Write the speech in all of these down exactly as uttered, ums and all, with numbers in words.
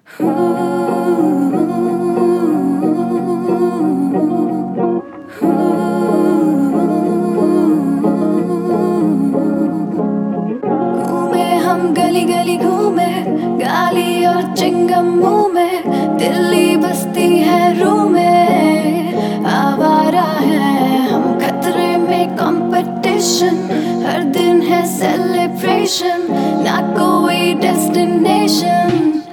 घूमे हम गली गली घूमे, गाली और चिंगम मुंह में, दिल्ली बसती है रूह में। आवारा है हम खतरे में कंपटीशन, हर दिन है सेलिब्रेशन, ना कोई डेस्टिनेशन।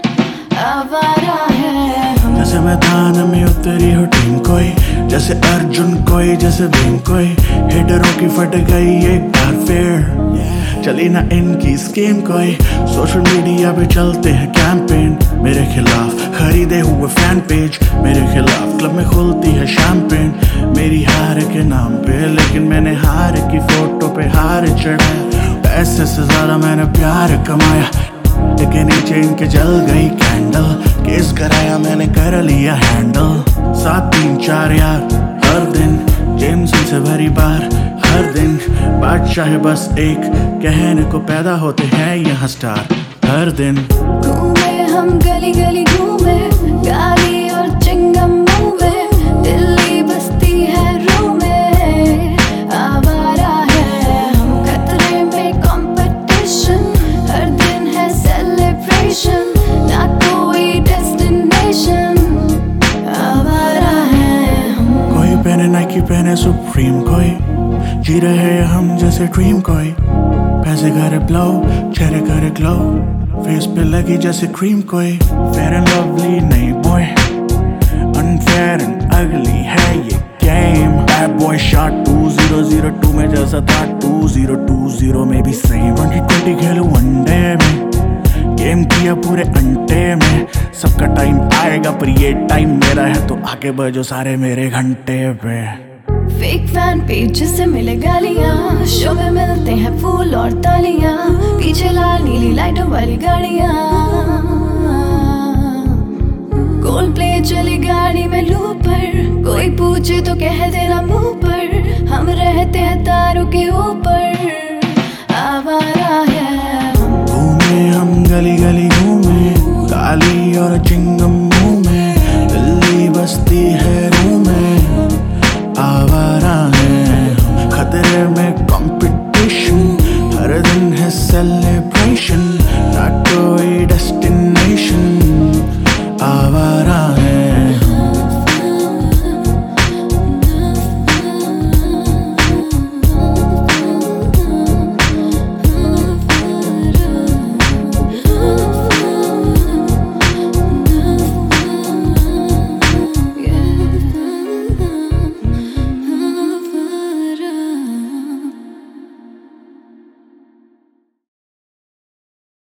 आवारा है हम जैसे मैदान में उतरी हो टीम कोई, जैसे अर्जुन कोई, जैसे भीम कोई। हिटरों की फट गई एक बार फिर, चली ना इनकी स्कीम कोई। सोशल मीडिया पे चलते हैं कैंपेन मेरे खिलाफ, खरीदे हुए फैन पेज मेरे खिलाफ। क्लब में खुलती है शैंपेन मेरी हार के नाम पे, लेकिन मैंने हार की फोटो पे हार चढ़ाया। पैसे से ज्यादा मैंने प्यार कमाया, लेकिन नीचे इनके जल गई कैंडल। केस कराया मैंने कर लिया हैंडल, सात तीन चार यार हर दिन, जेम्स से भरी बार हर दिन। बादशाह है बस एक, कहने को पैदा होते हैं यहाँ स्टार हर दिन। घूमे हम गली गली घूमे, गाली और चिंगम मुंह में, दिल्ली बसती है रूह में। आवारा है हम खतरे में कंपटीशन, हर दिन है सेलिब्रेशन, ना कोई डेस्टिनेशन। आवारा है हम। कोई पहने नाइकी पहने सुप्रीम कोई, जी रहे हम जैसे ड्रीम कोई। पैसे करे ब्लो, चेहरे करे ग्लो, फेस पे लगी जैसे क्रीम कोई। फेयर एंड लवली नहीं बॉय, अनफेयर एंड अगली है ये game. Bad boy shot two zero zero two में जैसा था टू ज़ीरो टू ज़ीरो में भी सेम। ट्वेंटी ट्वेंटी खेलूं वनडे में, गेम किया पूरे अंटे में। सबका टाइम आएगा पर ये टाइम मेरा है, तो आगे बढ़ो सारे मेरे घंटे पे। फेक फैन पेज से मिले गालियां, शो में मिलते हैं फूल और तालियां, पीछे लाल नीली लाइटों वाली गाड़ियां। कोल्ड प्ले चली गाड़ी में लूप पर, कोई पूछे तो कह देना मुंह पर, हम रहते हैं तारों के ऊपर। आवारा है